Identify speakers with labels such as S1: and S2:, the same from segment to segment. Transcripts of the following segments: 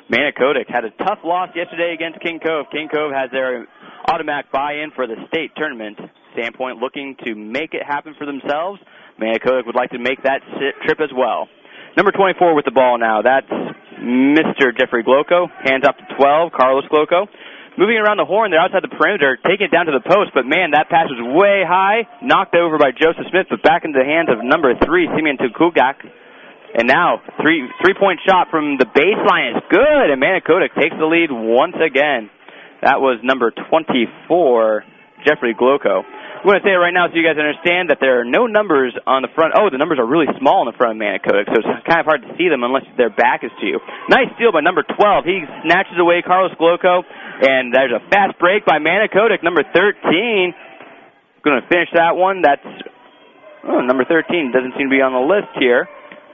S1: Manicodic had a tough loss yesterday against King Cove. King Cove has their automatic buy-in for the state tournament. Sandpoint looking to make it happen for themselves. Manicodic would like to make that trip as well. Number 24 with the ball now. That's Mr. Jeffrey Gloco. Hands up to 12, Carlos Gloco. Moving around the horn, they're outside the perimeter, taking it down to the post, but man, that pass was way high, knocked over by Joseph Smith, but back into the hands of number 3, Simeon Tukugak. And now, three-point shot from the baseline is good, and Manicodic takes the lead once again. That was number 24, Jeffrey Gloco. I'm going to say it right now so you guys understand that there are no numbers on the front. Oh, the numbers are really small in the front of Manicodic, so it's kind of hard to see them unless their back is to you. Nice steal by number 12. He snatches away Carlos Gloco, and there's a fast break by Manicodic, number 13. Going to finish that one. That's number 13. Doesn't seem to be on the list here.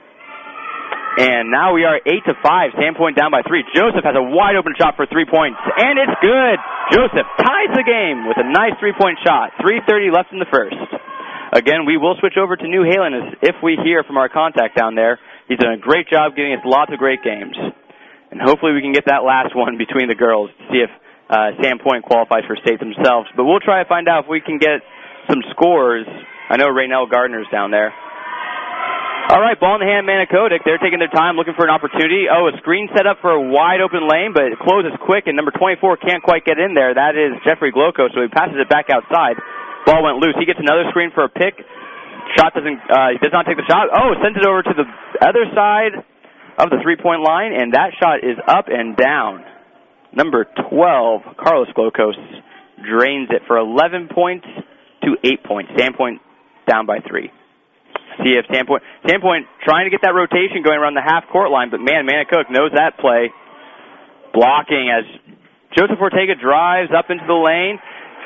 S1: And now we are 8-5. Sandpoint down by 3. Joseph has a wide open shot for 3 points, and it's good. Joseph ties the game with a nice 3-point shot. 3:30 left in the first. Again, we will switch over to New Halen if we hear from our contact down there. He's done a great job giving us lots of great games. And hopefully we can get that last one between the girls to see if Sandpoint qualifies for state themselves. But we'll try to find out if we can get some scores. I know Raynell Gardner's down there. All right, ball in the hand, Manicodic. They're taking their time, looking for an opportunity. Oh, a screen set up for a wide-open lane, but it closes quick, and number 24 can't quite get in there. That is Jeffrey Gloco, so he passes it back outside. Ball went loose. He gets another screen for a pick. He does not take the shot. Oh, sends it over to the other side of the three-point line, and that shot is up and down. Number 12, Carlos Gloco, drains it for 11 points to 8 points. Sandpoint down by 3. See if Sandpoint trying to get that rotation going around the half-court line, but man, Manicodic knows that play. Blocking as Joseph Ortega drives up into the lane,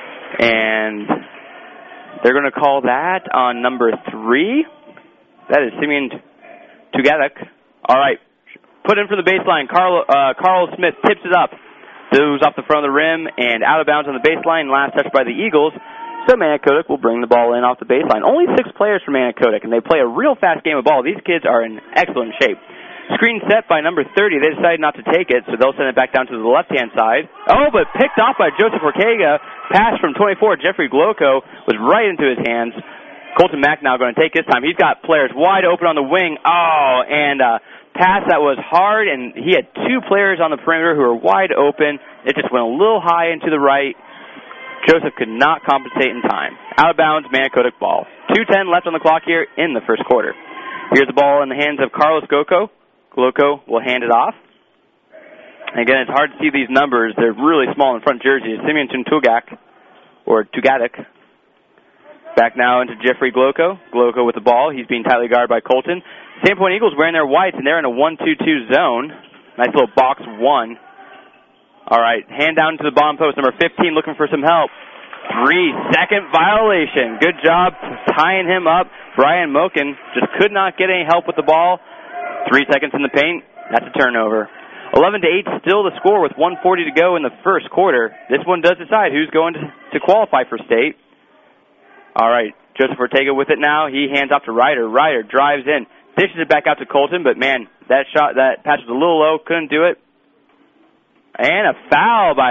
S1: and they're going to call that on number 3. That is Simeon Tugadak. All right, put in for the baseline. Carl Smith tips it up. Goes off the front of the rim and out of bounds on the baseline. Last touch by the Eagles. So Manicodic will bring the ball in off the baseline. Only 6 players for Manicodic, and they play a real fast game of ball. These kids are in excellent shape. Screen set by number 30. They decided not to take it, so they'll send it back down to the left-hand side. Oh, but picked off by Joseph Ortega. Pass from 24, Jeffrey Gloco, was right into his hands. Colton Mack now going to take his time. He's got players wide open on the wing. Oh, and a pass that was hard, and he had 2 players on the perimeter who were wide open. It just went a little high into the right. Joseph could not compensate in time. Out of bounds, Manicodic ball. 2:10 left on the clock here in the first quarter. Here's the ball in the hands of Carlos Gloco. Gloco will hand it off. And again, it's hard to see these numbers. They're really small in front jerseys. Simeon Tugak, or Tugadak. Back now into Jeffrey Gloco. Gloco with the ball. He's being tightly guarded by Colton. Sandpoint Eagles wearing their whites, and they're in a 1-2-2 zone. Nice little box 1. All right, hand down to the bottom post. Number 15 looking for some help. 3-second violation. Good job tying him up. Brian Moken just could not get any help with the ball. 3 seconds in the paint. That's a turnover. 11-8 still the score with 1:40 to go in the first quarter. This one does decide who's going to qualify for state. All right, Joseph Ortega with it now. He hands off to Ryder. Ryder drives in, dishes it back out to Colton, but man, that pass was a little low. Couldn't do it. And a foul by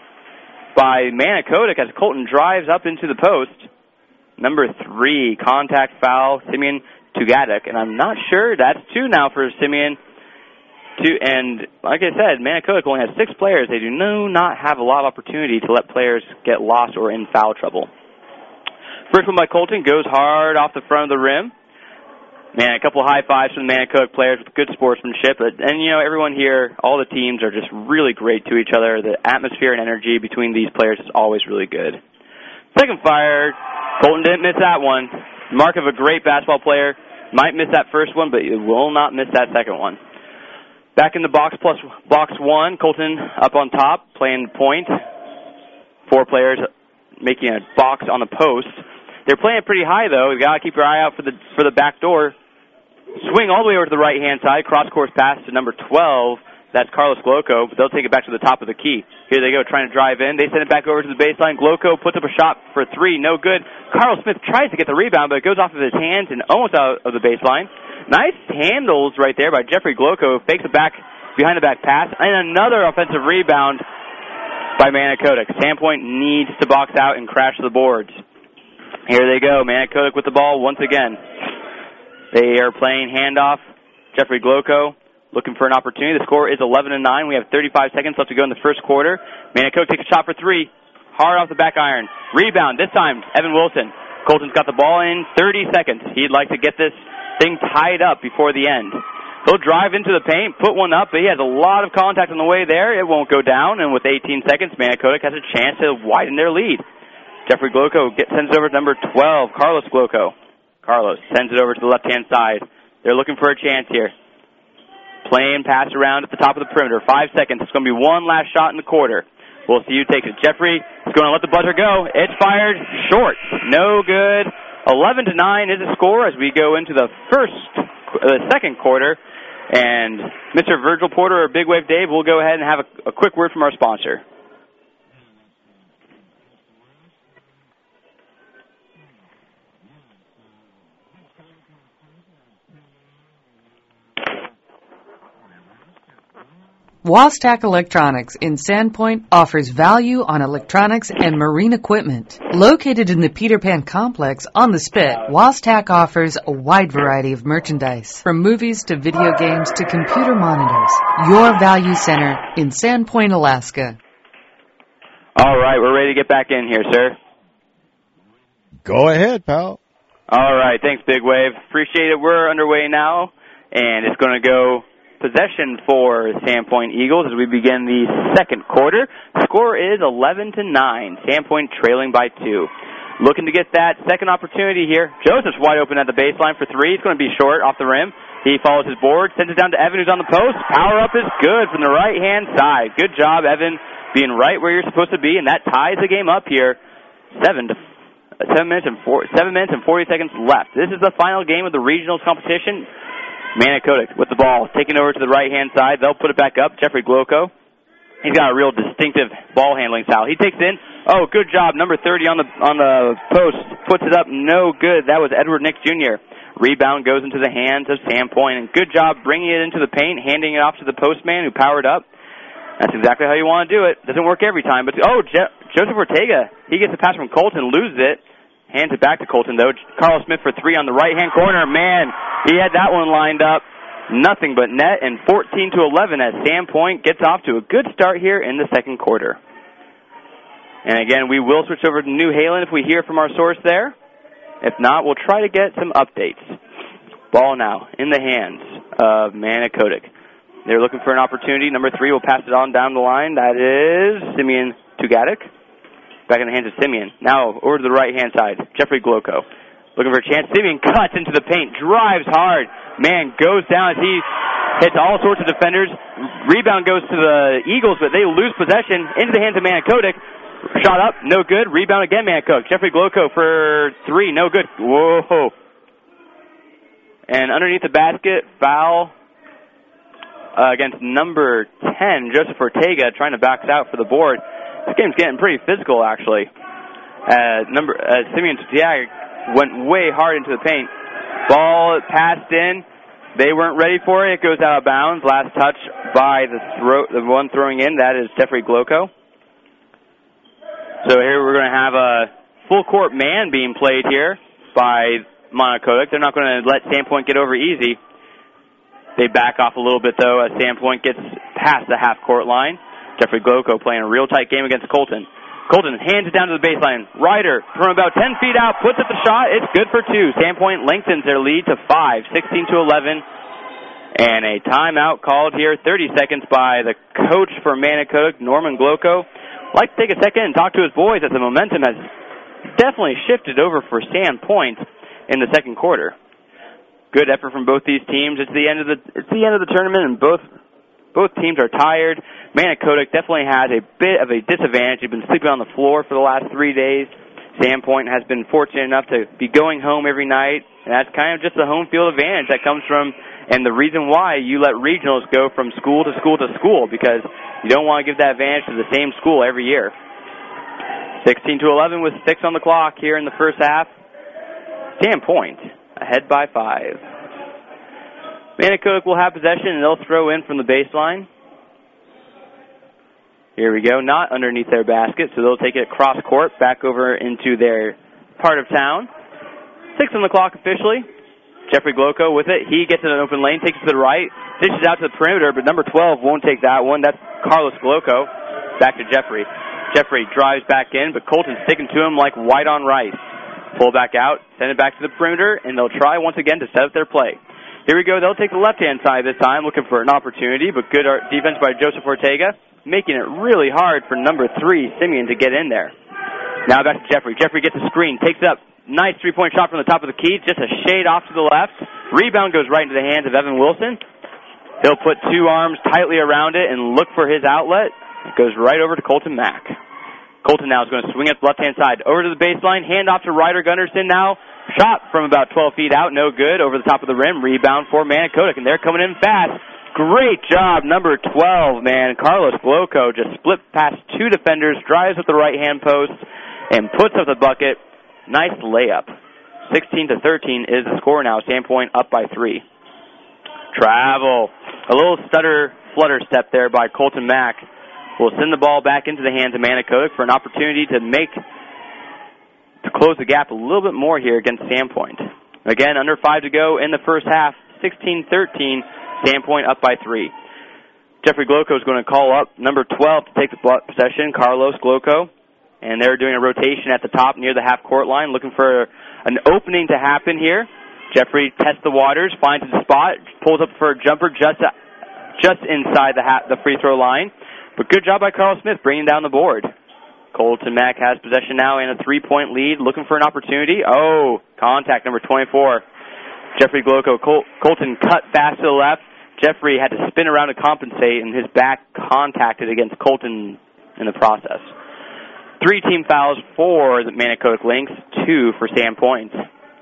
S1: Manicodic as Colton drives up into the post. Number 3, contact foul, Simeon Tugadak. And I'm not sure. That's 2 now for Simeon. And like I said, Manicodic only has 6 players. They do not have a lot of opportunity to let players get lost or in foul trouble. First one by Colton goes hard off the front of the rim. Man, a couple high fives from the Manicodic players with good sportsmanship. And, you know, everyone here, all the teams are just really great to each other. The atmosphere and energy between these players is always really good. Second fire, Colton didn't miss that one. Mark of a great basketball player. Might miss that first one, but you will not miss that second one. Back in the box 1, Colton up on top, playing point. 4 players making a box on the post. They're playing pretty high, though. You've got to keep your eye out for the back door. Swing all the way over to the right-hand side. Cross-course pass to number 12. That's Carlos Gloco, but they'll take it back to the top of the key. Here they go, trying to drive in. They send it back over to the baseline. Gloco puts up a shot for 3. No good. Carl Smith tries to get the rebound, but it goes off of his hands and almost out of the baseline. Nice handles right there by Jeffrey Gloco. Fakes it back behind-the-back pass, and another offensive rebound by Manicodic. Sandpoint needs to box out and crash the boards. Here they go. Manicodic with the ball once again. They are playing handoff. Jeffrey Gloko looking for an opportunity. The score is 11-9. We have 35 seconds left to go in the first quarter. Manicodic takes a shot for three. Hard off the back iron. Rebound. This time, Evan Wilson. Colton's got the ball in 30 seconds. He'd like to get this thing tied up before the end. He'll drive into the paint, put one up, but he has a lot of contact on the way there. It won't go down, and with 18 seconds, Manicodic has a chance to widen their lead. Jeffrey Gloko sends it over to number 12, Carlos Gloko. Carlos sends it over to the left-hand side. They're looking for a chance here. Playing pass around at the top of the perimeter. 5 seconds. It's going to be one last shot in the quarter. We'll see who takes it. Jeffrey is going to let the buzzer go. It's fired short. No good. 11-9 is the score as we go into the second quarter. And Mr. Virgil Porter or Big Wave Dave will go ahead and have a quick word from our sponsor.
S2: Wastack Electronics in Sandpoint offers value on electronics and marine equipment. Located in the Peter Pan Complex on the Spit, Wastack offers a wide variety of merchandise, from movies to video games to computer monitors. Your value center in Sandpoint, Alaska.
S1: All right, we're ready to get back in here, sir.
S3: Go ahead, pal.
S1: All right, thanks, Big Wave. Appreciate it. We're underway now, and it's going to go possession for Sandpoint Eagles as we begin the second quarter. Score is 11-9. Sandpoint trailing by 2. Looking to get that second opportunity here. Joseph's wide open at the baseline for three. It's going to be short off the rim. He follows his board, sends it down to Evan, who's on the post. Power up is good from the right-hand side. Good job, Evan, being right where you're supposed to be, and that ties the game up here. 7 minutes and 40 seconds left. This is the final game of the regionals competition. Manicodic with the ball, taking over to the right-hand side. They'll put it back up. Jeffrey Gloko. He's got a real distinctive ball handling style. He takes it in. Oh, good job. Number 30 on the post. Puts it up. No good. That was Edward Nick Jr. Rebound goes into the hands of Sandpoint. And good job bringing it into the paint, handing it off to the postman who powered up. That's exactly how you want to do it. Doesn't work every time. But, Joseph Ortega. He gets a pass from Colton, loses it. Hands it back to Colton, though. Carl Smith for three on the right-hand corner. Man, he had that one lined up. Nothing but net, and 14-11 as Sandpoint gets off to a good start here in the second quarter. And again, we will switch over to New Halen if we hear from our source there. If not, we'll try to get some updates. Ball now in the hands of Manicodic. They're looking for an opportunity. Number 3 will pass it on down the line. That is Simeon Tugatic. Back in the hands of Simeon. Now over to the right-hand side. Jeffrey Gloko. Looking for a chance. Simeon cuts into the paint. Drives hard. Man goes down as he hits all sorts of defenders. Rebound goes to the Eagles, but they lose possession into the hands of Manicodic. Shot up. No good. Rebound again, Manicodic. Jeffrey Gloko for three. No good. Whoa. And underneath the basket, foul against number 10, Joseph Ortega, trying to box out for the board. This game's getting pretty physical, actually. Simeon Tugatic went way hard into the paint. Ball passed in. They weren't ready for it. It goes out of bounds. Last touch by the one throwing in. That is Jeffrey Gloko. So here we're going to have a full-court man being played here by Manicodic. They're not going to let Sandpoint get over easy. They back off a little bit, though, as Sandpoint gets past the half-court line. Jeffrey Gloko playing a real tight game against Colton. Colton hands it down to the baseline. Ryder from about 10 feet out, puts up the shot. It's good for two. Sandpoint lengthens their lead to 5, 16-11. And a timeout called here, 30 seconds by the coach for Manicodic, Norman Gloko. I'd like to take a second and talk to his boys as the momentum has definitely shifted over for Sandpoint in the second quarter. Good effort from both these teams. It's the end of the tournament, and both teams are tired. Manicodic definitely has a bit of a disadvantage. They've been sleeping on the floor for the last 3 days. Sandpoint has been fortunate enough to be going home every night, and that's kind of just the home field advantage that comes from, and the reason why you let regionals go from school to school to school, because you don't want to give that advantage to the same school every year. 16-11 with 6 on the clock here in the first half. Sandpoint ahead by 5. Manicodic will have possession, and they'll throw in from the baseline. Here we go, not underneath their basket, so they'll take it cross court back over into their part of town. 6 on the clock officially. Jeffrey Glowco with it. He gets in an open lane, takes it to the right, dishes out to the perimeter, but number 12 won't take that one. That's Carlos Glowco. Back to Jeffrey. Jeffrey drives back in, but Colton's sticking to him like white on rice. Pull back out, send it back to the perimeter, and they'll try once again to set up their play. Here we go. They'll take the left-hand side this time, looking for an opportunity, but good defense by Joseph Ortega, making it really hard for number 3, Simeon, to get in there. Now back to Jeffrey. Jeffrey gets a screen, takes it up. Nice three-point shot from the top of the key, just a shade off to the left. Rebound goes right into the hands of Evan Wilson. He'll put 2 arms tightly around it and look for his outlet. It goes right over to Colton Mack. Colton now is going to swing it the left-hand side. Over to the baseline, hand off to Ryder Gunderson now. Shot from about 12 feet out, no good. Over the top of the rim, rebound for Manicodic, and they're coming in fast. Great job, number 12, man. Carlos Glowco just split past 2 defenders, drives at the right-hand post, and puts up the bucket. Nice layup. 16-13 is the score now. Sandpoint up by 3. Travel. A little stutter-flutter step there by Colton Mack. Will send the ball back into the hands of Manicodic for an opportunity to close the gap a little bit more here against Sandpoint. Again, under 5 to go in the first half. 16-13. Sandpoint up by 3. Jeffrey Glowco is going to call up number 12 to take the possession, Carlos Glowco. And they're doing a rotation at the top near the half-court line, looking for an opening to happen here. Jeffrey tests the waters, finds a spot, pulls up for a jumper just inside the free throw line. But good job by Carl Smith bringing down the board. Colton Mack has possession now and a 3-point lead, looking for an opportunity. Oh, contact number 24. Jeffrey Glowco. Colton cut fast to the left. Jeffrey had to spin around to compensate, and his back contacted against Colton in the process. 3 team fouls for the Manicodic Lynx, 2 for Sandpoint.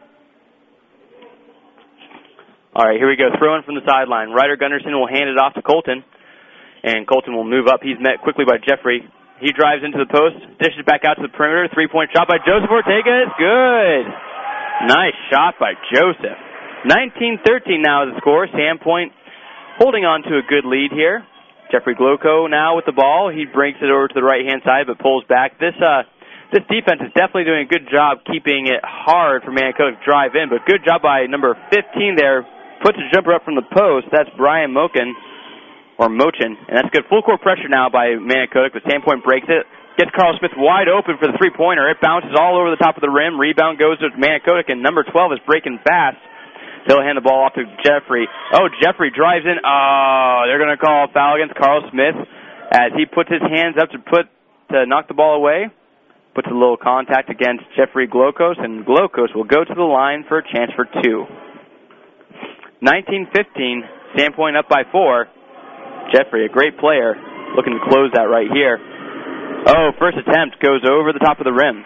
S1: All right, here we go. Throw in from the sideline. Ryder Gunderson will hand it off to Colton, and Colton will move up. He's met quickly by Jeffrey. He drives into the post, dishes back out to the perimeter. 3-point shot by Joseph Ortega is good. Nice shot by Joseph. 19-13 now is the score. Sandpoint holding on to a good lead here. Jeffrey Glowco now with the ball. He brings it over to the right-hand side but pulls back. This defense is definitely doing a good job keeping it hard for Manicodic to drive in, but good job by number 15 there. Puts a jumper up from the post. That's Brian Mochin, and that's good. Full court pressure now by Manicodic, but Sandpoint breaks it. Gets Carl Smith wide open for the 3-pointer. It bounces all over the top of the rim. Rebound goes to Manicodic, and number 12 is breaking fast. They'll hand the ball off to Jeffrey. Oh, Jeffrey drives in. Oh, they're going to call a foul against Carl Smith as he puts his hands up to knock the ball away. Puts a little contact against Jeffrey Glowcos, and Glowcos will go to the line for a chance for 2. 19-15, Sandpoint up by 4. Jeffrey, a great player, looking to close that right here. Oh, first attempt goes over the top of the rim.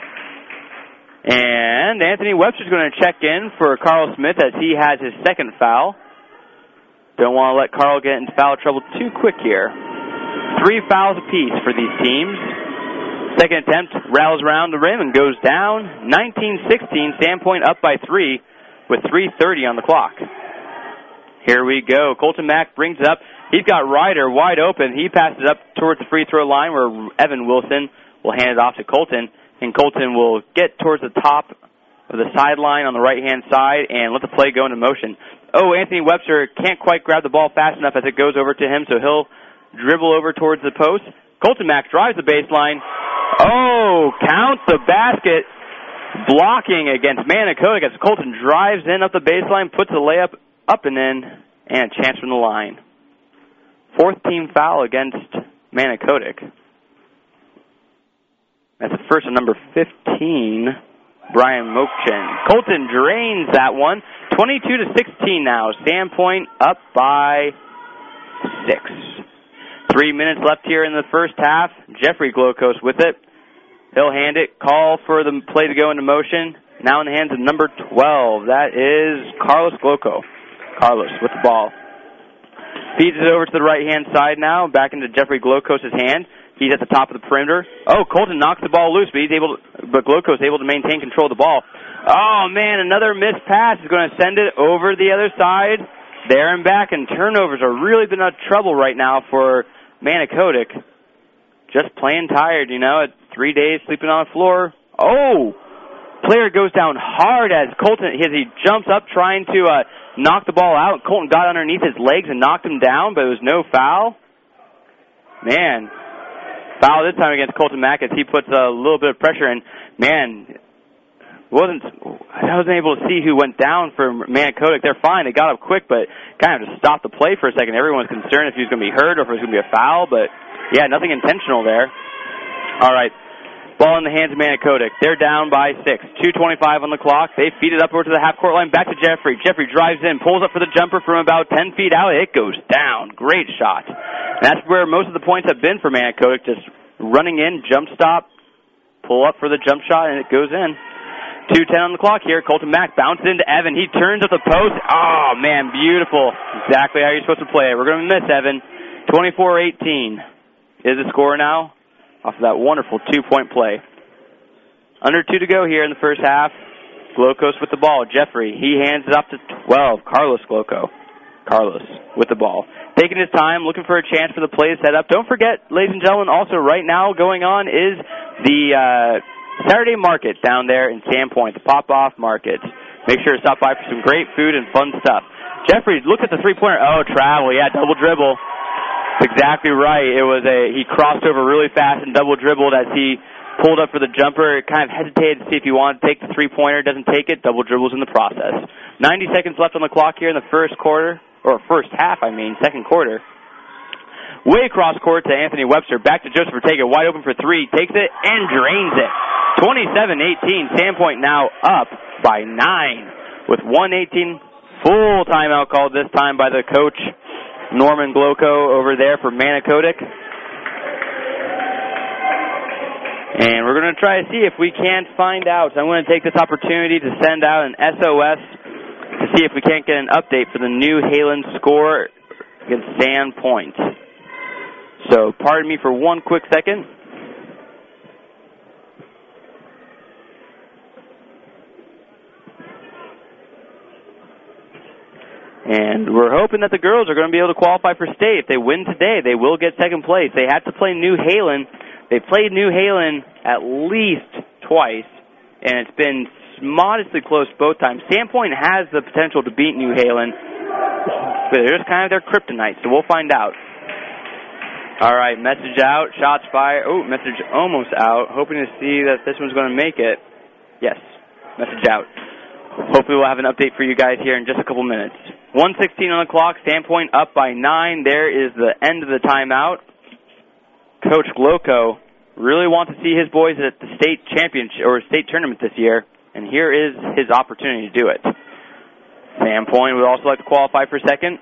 S1: And Anthony Webster's going to check in for Carl Smith as he has his second foul. Don't want to let Carl get into foul trouble too quick here. 3 fouls apiece for these teams. Second attempt rattles around the rim and goes down. 19-16, Sandpoint up by 3 with 3:30 on the clock. Here we go. Colton Mack brings it up. He's got Ryder wide open. He passes it up towards the free throw line where Evan Wilson will hand it off to Colton. And Colton will get towards the top of the sideline on the right-hand side and let the play go into motion. Oh, Anthony Webster can't quite grab the ball fast enough as it goes over to him, so he'll dribble over towards the post. Colton Mack drives the baseline. Oh, count the basket. Blocking against Manicodic as Colton drives in up the baseline, puts a layup up and in, and a chance from the line. 4th team foul against Manicodic. That's the first of number 15, Brian Mochin. Colton drains that one. 22-16 now. Sandpoint up by 6. 3 minutes left here in the first half. Jeffrey Glowcos with it. He'll hand it. Call for the play to go into motion. Now in the hands of number 12. That is Carlos Glowco. Carlos with the ball. Feeds it over to the right-hand side now. Back into Jeffrey Glowcos' hand. He's at the top of the perimeter. Oh, Colton knocks the ball loose, but Glowco is able to maintain control of the ball. Oh, man, another missed pass is going to send it over the other side. there and back, and turnovers are really been a trouble right now for Manicodic. Just playing tired, at 3 days sleeping on the floor. Oh! Player goes down hard as he jumps up trying to knock the ball out. Colton got underneath his legs and knocked him down, but it was no foul. Man, foul this time against Colton Mack as he puts a little bit of pressure in. Man, I wasn't able to see who went down for Manicodic. They're fine. They got up quick, but kind of just stopped the play for a second. Everyone's concerned if he was going to be hurt or if it was going to be a foul, but yeah, nothing intentional there. All right. Ball in the hands of Manicodic. They're down by 6. 2:25 on the clock. They feed it up over to the half-court line. Back to Jeffrey. Jeffrey drives in, pulls up for the jumper from about 10 feet out. It goes down. Great shot. And that's where most of the points have been for Manicodic. Just running in, jump stop, pull up for the jump shot, and it goes in. 2:10 on the clock here. Colton Mack bounces into Evan. He turns at the post. Oh, man, beautiful. Exactly how you're supposed to play it. We're going to miss Evan. 24-18 is the score now off of that wonderful two-point play. Under 2 to go here in the first half. Glocos with the ball. Jeffrey, he hands it off to 12. Carlos Gloco. Carlos with the ball. Taking his time, looking for a chance for the play to set up. Don't forget, ladies and gentlemen, also right now going on is the Saturday market down there in Sandpoint, the Pop-Off Market. Make sure to stop by for some great food and fun stuff. Jeffrey, look at the three-pointer. Oh, travel. Yeah, double dribble. That's exactly right. He crossed over really fast and double dribbled as he pulled up for the jumper. Kind of hesitated to see if he wanted to take the three-pointer. Doesn't take it. Double dribbles in the process. 90 seconds left on the clock here in the first half, second quarter. Way across court to Anthony Webster. Back to Joseph Ortega. Wide open for three. Takes it and drains it. 27-18. Sandpoint now up by 9 with 1:18. Full timeout called this time by the coach, Norman Gloco, over there for Manicodic. And we're going to try to see if we can't find out. So I'm going to take this opportunity to send out an SOS to see if we can't get an update for the New Halen score against Sandpoint. So pardon me for one quick second. And we're hoping that the girls are going to be able to qualify for state. If they win today, they will get second place. They have to play New Halen. They played New Halen at least twice, and it's been modestly close both times. Sandpoint has the potential to beat New Halen, but they're just kind of their kryptonite, so we'll find out. All right, message out, shots fired. Oh, message almost out. Hoping to see that this one's going to make it. Yes, message out. Hopefully we'll have an update for you guys here in just a couple minutes. 1:16 on the clock, Sandpoint up by 9. There is the end of the timeout. Coach Gloco really wants to see his boys at the state championship or state tournament this year, and here is his opportunity to do it. Sandpoint would also like to qualify for second.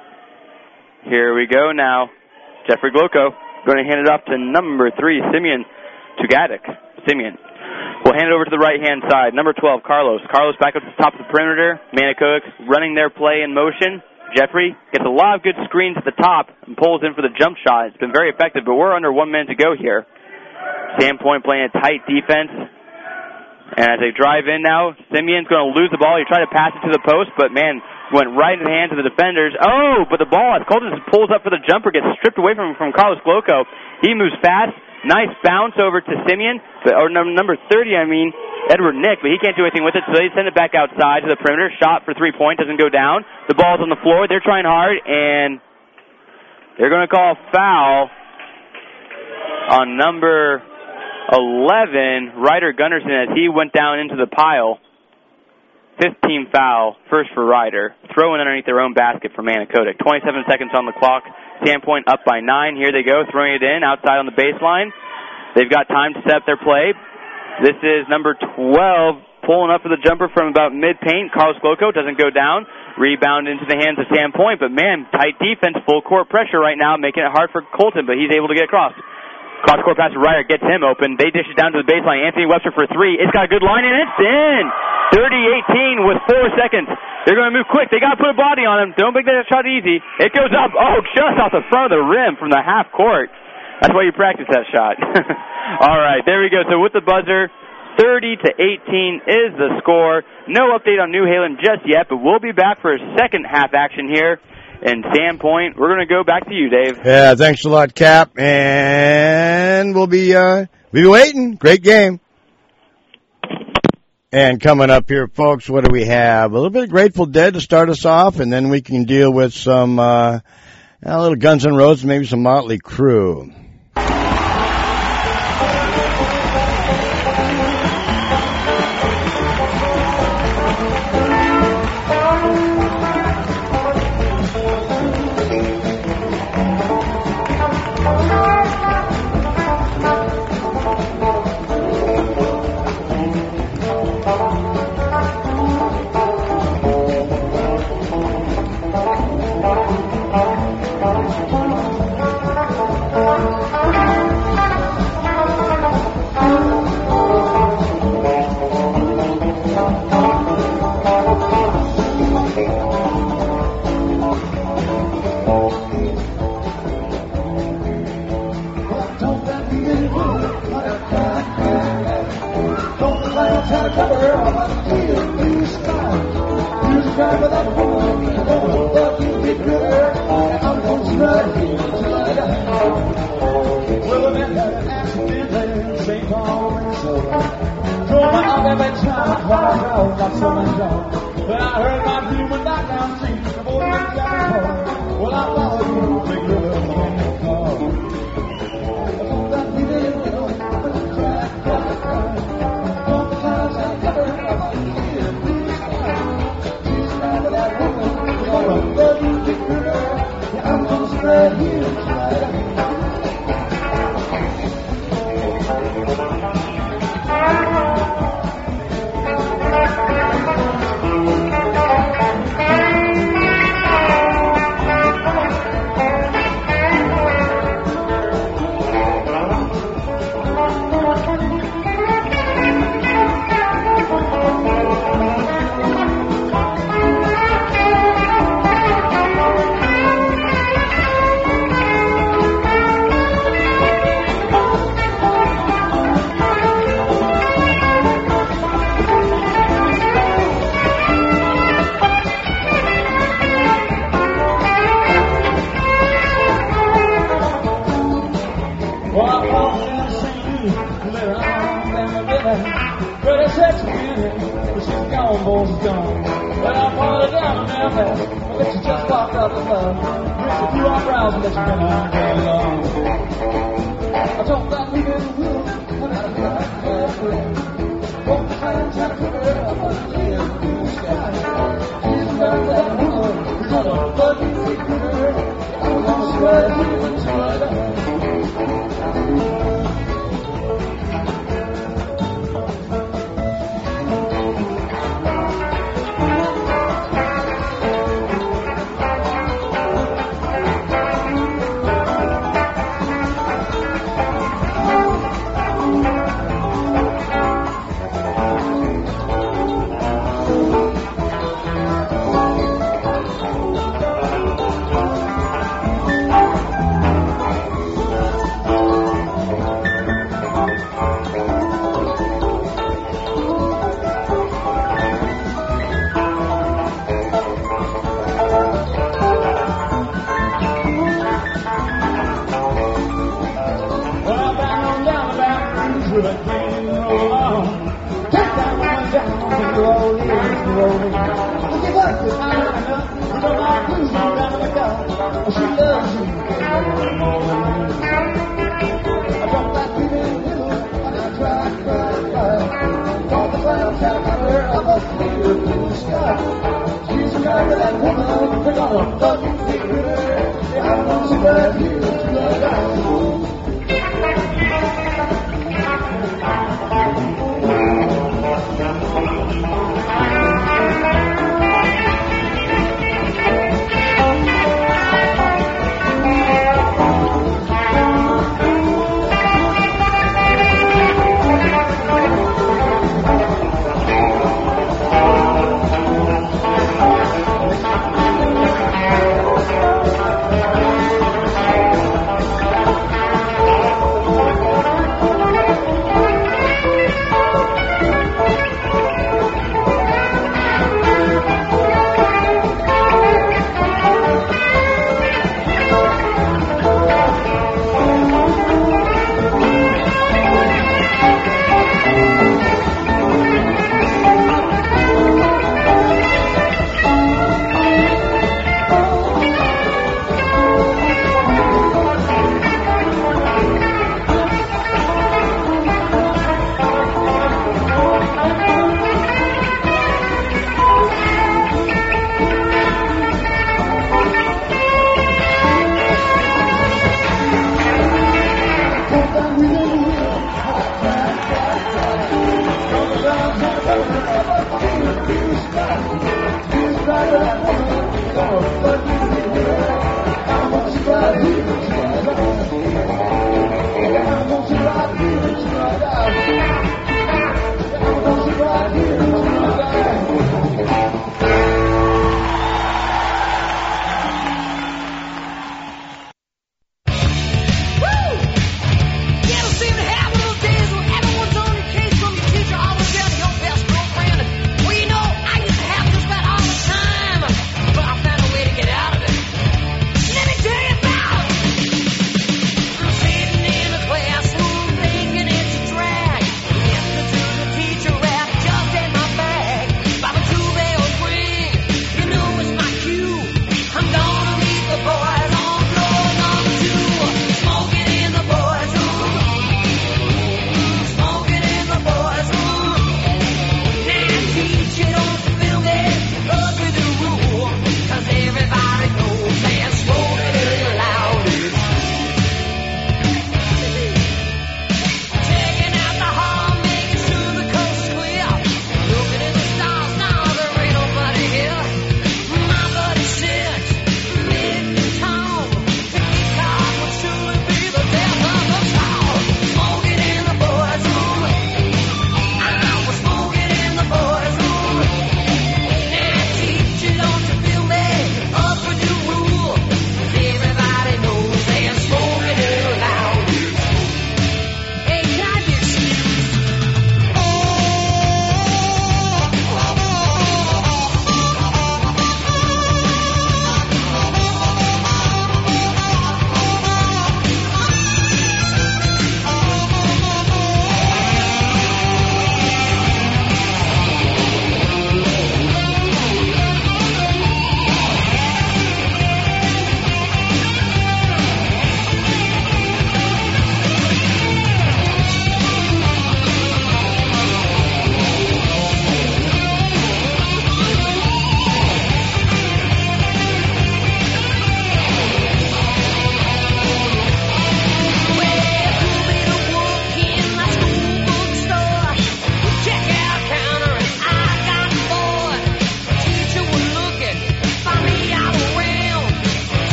S1: Here we go now. Jeffrey Gloco going to hand it off to number 3, Simeon Tugadic. Simeon will hand it over to the right-hand side. Number 12, Carlos. Carlos back up to the top of the perimeter. Manicodic running their play in motion. Jeffrey gets a lot of good screens at the top and pulls in for the jump shot. It's been very effective, but we're under 1 minute to go here. Sandpoint playing a tight defense. And as they drive in now, Simeon's going to lose the ball. He tried to pass it to the post, but, man, went right in the hands of the defenders. Oh, but the ball, as Colton pulls up for the jumper, gets stripped away from Carlos Gloco. He moves fast. Nice bounce over to Simeon, or number 30, Edward Nick, but he can't do anything with it, so they send it back outside to the perimeter. Shot for 3-point, doesn't go down. The ball's on the floor. They're trying hard, and they're going to call a foul on number 11, Ryder Gunderson, as he went down into the pile. 15 foul, first for Ryder. Throwing underneath their own basket for Manicodic. 27 seconds on the clock. Sandpoint up by 9. Here they go, throwing it in outside on the baseline. They've got time to set up their play. This is number 12 pulling up for the jumper from about mid-paint. Carlos Gloco doesn't go down. Rebound into the hands of Sandpoint, but, man, tight defense, full court pressure right now, making it hard for Colton, but he's able to get across. Cross-court pass to Ryder gets him open. They dish it down to the baseline. Anthony Webster for 3. It's got a good line, and it's in! 30-18 with 4 seconds. They're going to move quick. They got to put a body on him. Don't make that shot easy. It goes up. Oh, just off the front of the rim from the half court. That's why you practice that shot. All right, there we go. So with the buzzer, 30-18 is the score. No update on New Halen just yet, but we'll be back for second half action here in Sandpoint. We're going to go back to you, Dave.
S3: Yeah, thanks a lot, Cap. And we'll be waiting. Great game. And coming up here, folks, what do we have? A little bit of Grateful Dead to start us off, and then we can deal with some a little Guns N' Roses, maybe some Motley Crue.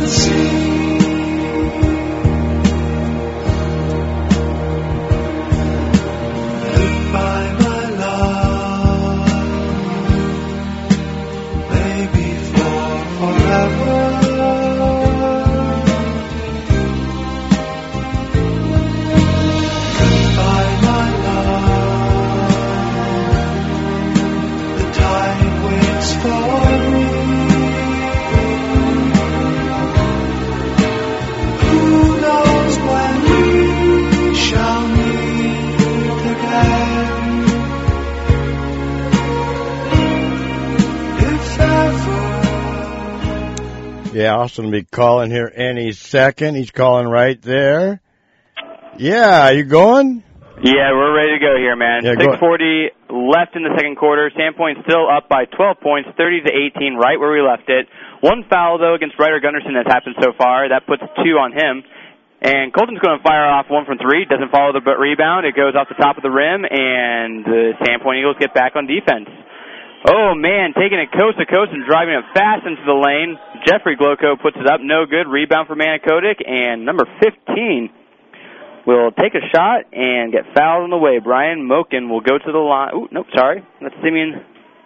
S3: Yeah, Austin will be calling here any second. He's calling right there. Yeah, are you going?
S1: Yeah, we're ready to go here, man.
S3: Yeah,
S1: 6:40 left in the second quarter. Sandpoint still up by 12 points, 30-18, right where we left it. One foul, though, against Ryder Gunderson has happened so far. That puts 2 on him. And Colton's going to fire off one from 3. Doesn't follow the rebound. It goes off the top of the rim, and the Sandpoint Eagles get back on defense. Oh, man, taking it coast to coast and driving it fast into the lane. Jeffrey Glowco puts it up. No good. Rebound for Manicodic. And number 15 will take a shot and get fouled on the way. Brian Moken will go to the line. Oh, nope, sorry. That's Simeon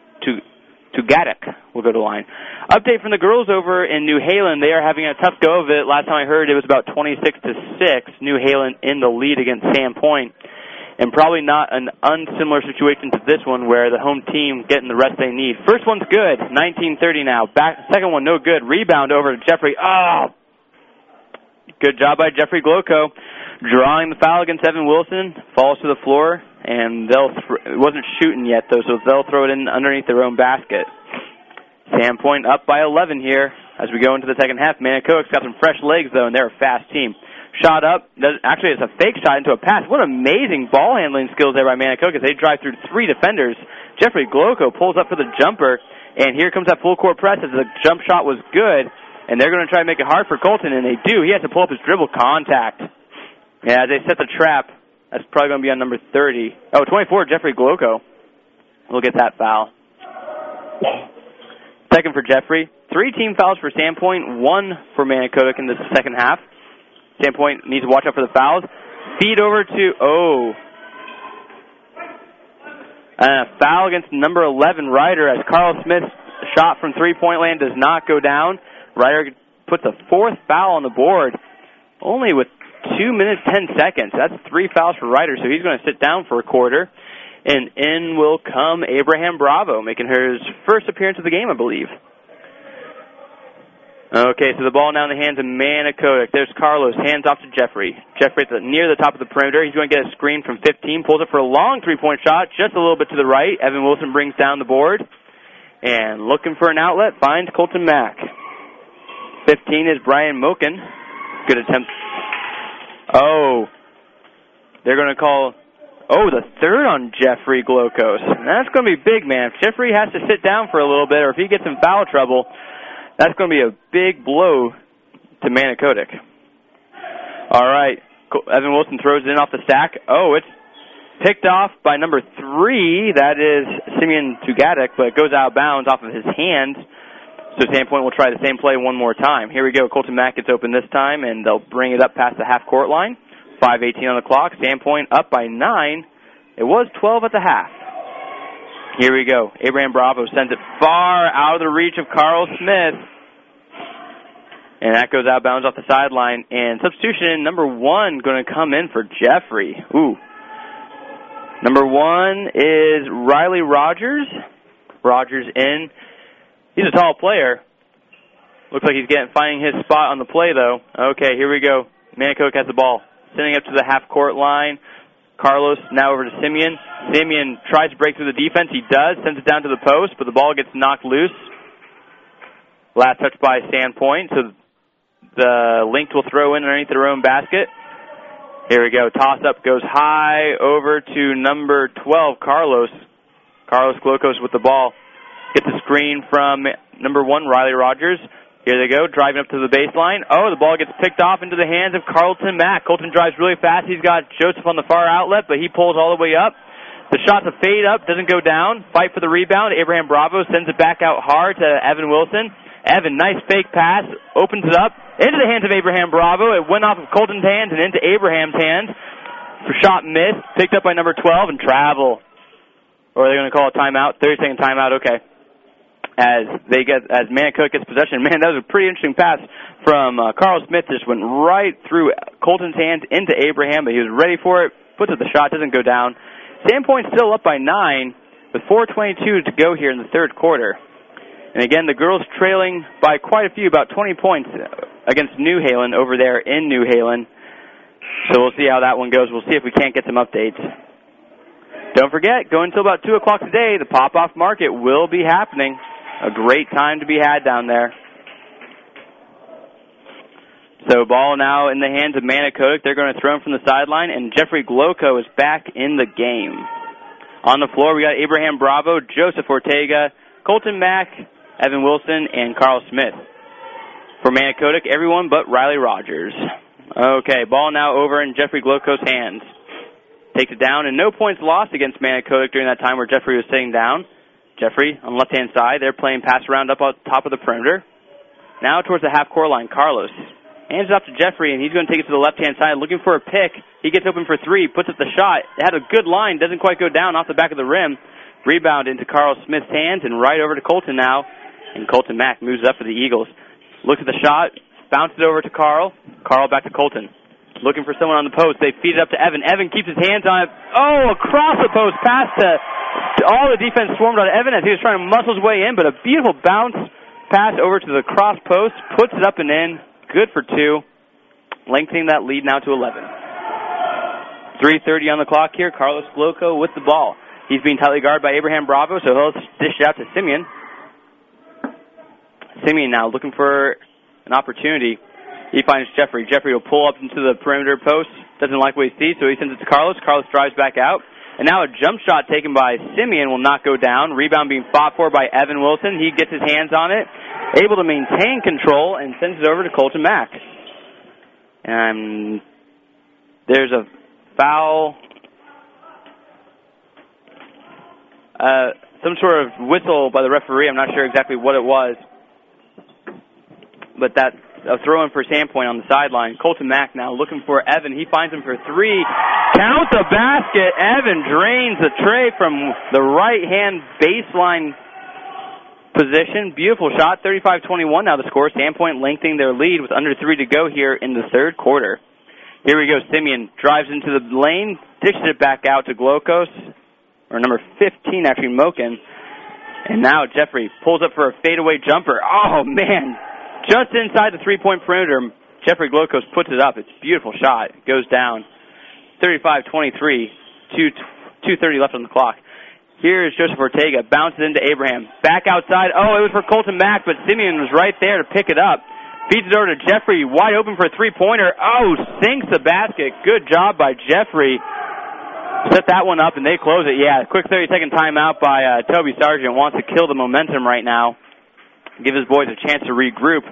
S1: Tugatic will go to the line. Update from the girls over in New Halen. They are having a tough go of it. Last time I heard it was about 26-6. New Halen in the lead against Sandpoint. And probably not an unsimilar situation to this one where the home team getting the rest they need. First one's good, 19-30 now. Second one, no good. Rebound over to Jeffrey. Oh! Good job by Jeffrey Glowco. Drawing the foul against Evan Wilson. Falls to the floor. And it wasn't shooting yet, though, so they'll throw it in underneath their own basket. Sandpoint up by 11 here as we go into the second half. Manicodic's got some fresh legs, though, and they're a fast team. Shot up. Actually, it's a fake shot into a pass. What amazing ball handling skills there by Manicodic as they drive through 3 defenders. Jeffrey Glowco pulls up for the jumper, and here comes that full court press as the jump shot was good, and they're going to try to make it hard for Colton, and they do. He has to pull up his dribble contact. Yeah, they set the trap. That's probably going to be on number 30. Oh, 24, Jeffrey Glowco will get that foul. Second for Jeffrey. 3 team fouls for Sandpoint, 1 for Manicodic in the second half. Sandpoint needs to watch out for the fouls. Feed over to, a foul against number 11, Ryder, as Carl Smith's shot from three-point land does not go down. Ryder puts a 4th foul on the board, only with 2 minutes, 10 seconds. That's 3 fouls for Ryder, so he's going to sit down for a quarter. And in will come Abraham Bravo, making her first appearance of the game, I believe. Okay, so the ball now in the hands of Manicodic. There's Carlos, hands off to Jeffrey. Jeffrey near the top of the perimeter. He's going to get a screen from 15, pulls it for a long three-point shot, just a little bit to the right. Evan Wilson brings down the board. And looking for an outlet, finds Colton Mack. 15 is Brian Moken. Good attempt. Oh, they're going to call, the third on Jeffrey Glowco. That's going to be big, man. If Jeffrey has to sit down for a little bit, or if he gets in foul trouble, that's going to be a big blow to Manicodic. All right. Evan Wilson throws it in off the stack. Oh, it's picked off by number 3. That is Simeon Tugatic, but it goes out of bounds off of his hand. So Sandpoint will try the same play one more time. Here we go. Colton Mack gets open this time, and they'll bring it up past the half-court line. 5:18 on the clock. Sandpoint up by 9. It was 12 at the half. Here we go. Abraham Bravo sends it far out of the reach of Carl Smith. And that goes out of bounds off the sideline. And substitution, number 1 going to come in for Jeffrey. Ooh. Number 1 is Riley Rogers. Rogers in. He's a tall player. Looks like he's finding his spot on the play, though. Okay, here we go. Manicodic has the ball. Sending up to the half-court line. Carlos now over to Simeon. Simeon tries to break through the defense. He does. Sends it down to the post, but the ball gets knocked loose. Last touch by Sandpoint. So the Lynx will throw in underneath their own basket. Here we go. Toss-up goes high over to number 12, Carlos. Carlos Glowco with the ball. Gets a screen from number 1, Riley Rogers. Here they go, driving up to the baseline. Oh, the ball gets picked off into the hands of Carlton Mack. Colton drives really fast. He's got Joseph on the far outlet, but he pulls all the way up. The shot's a fade up, doesn't go down. Fight for the rebound. Abraham Bravo sends it back out hard to Evan Wilson. Evan, nice fake pass, opens it up. into the hands of Abraham Bravo. It went off of Colton's hands and into Abraham's hands. For shot missed, picked up by number 12 and travel. Or are they going to call a timeout? 30-second timeout, okay. As Manicoutic gets possession. Man, that was a pretty interesting pass from Carl Smith. Just went right through Colton's hands into Abraham, but he was ready for it. Puts up the shot, doesn't go down. Sandpoint still up by 9 with 4:22 to go here in the third quarter. And again, the girls trailing by quite a few, about 20 points against New Halen over there in New Halen. So we'll see how that one goes. We'll see if we can't get some updates. Don't forget, going until about 2 o'clock today, the Pop-Off Market will be happening. A great time to be had down there. So ball now in the hands of Manicoutic. They're going to throw him from the sideline, and Jeffrey Gloco is back in the game. On the floor, we got Abraham Bravo, Joseph Ortega, Colton Mack, Evan Wilson, and Carl Smith. For Manicoutic, everyone but Riley Rogers. Okay, ball now over in Jeffrey Gloco's hands. Takes it down, and no points lost against Manicoutic during that time where Jeffrey was sitting down. Jeffrey on the left-hand side. They're playing pass around up on top of the perimeter. Now towards the half-court line, Carlos hands it off to Jeffrey, and he's going to take it to the left-hand side, looking for a pick. He gets open for three, puts up the shot. It had a good line, doesn't quite go down off the back of the rim. Rebound into Carl Smith's hands, and right over to Colton now. And Colton Mack moves up for the Eagles. Looks at the shot, bounces it over to Carl. Carl back to Colton. Looking for someone on the post. They feed it up to Evan. Evan keeps his hands on it. Oh, across the post, pass to all the defense swarmed on Evan as he was trying to muscle his way in, but a beautiful bounce pass over to the cross post, puts it up and in. Good for two, lengthening that lead now to 11. 3:30 on the clock here. Carlos Gloco with the ball. He's being tightly guarded by Abraham Bravo, so he'll dish it out to Simeon. Simeon now looking for an opportunity. He finds Jeffrey. Jeffrey will pull up into the perimeter post. Doesn't like what he sees, so he sends it to Carlos. Carlos drives back out. And now a jump shot taken by Simeon will not go down. Rebound being fought for by Evan Wilson. He gets his hands on it, able to maintain control, and sends it over to Colton Mack. And there's a foul. Some sort of whistle by the referee. I'm not sure exactly what it was. But that's a throw-in for Sandpoint on the sideline. Colton Mack now looking for Evan. He finds him for three. Count the basket. Evan drains the tray from the right-hand baseline position. Beautiful shot. 35-21 now the score. Sandpoint lengthening their lead with under 3 to go here in the third quarter. Here we go. Simeon drives into the lane, dishes it back out to Glocos, or number 15, actually, Moken. And now Jeffrey pulls up for a fadeaway jumper. Oh, man. Just inside the three-point perimeter, Jeffrey Glocos puts it up. It's a beautiful shot. It goes down. 35-23, 2:30 left on the clock. Here's Joseph Ortega. Bounces into Abraham. Back outside. Oh, it was for Colton Mack, but Simeon was right there to pick it up. Feeds it over to Jeffrey. Wide open for a three-pointer. Oh, sinks the basket. Good job by Jeffrey. Set that one up, and they close it. Yeah, quick 30-second timeout by Toby Sargent. Wants to kill the momentum right now. Give his boys a chance to regroup,